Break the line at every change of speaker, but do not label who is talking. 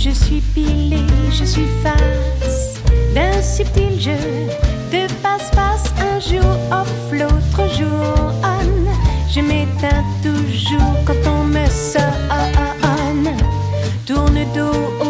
Je suis pile et je suis face d'un subtil jeu de passe-passe. Un jour off, l'autre jour on. Je m'éteins toujours quand on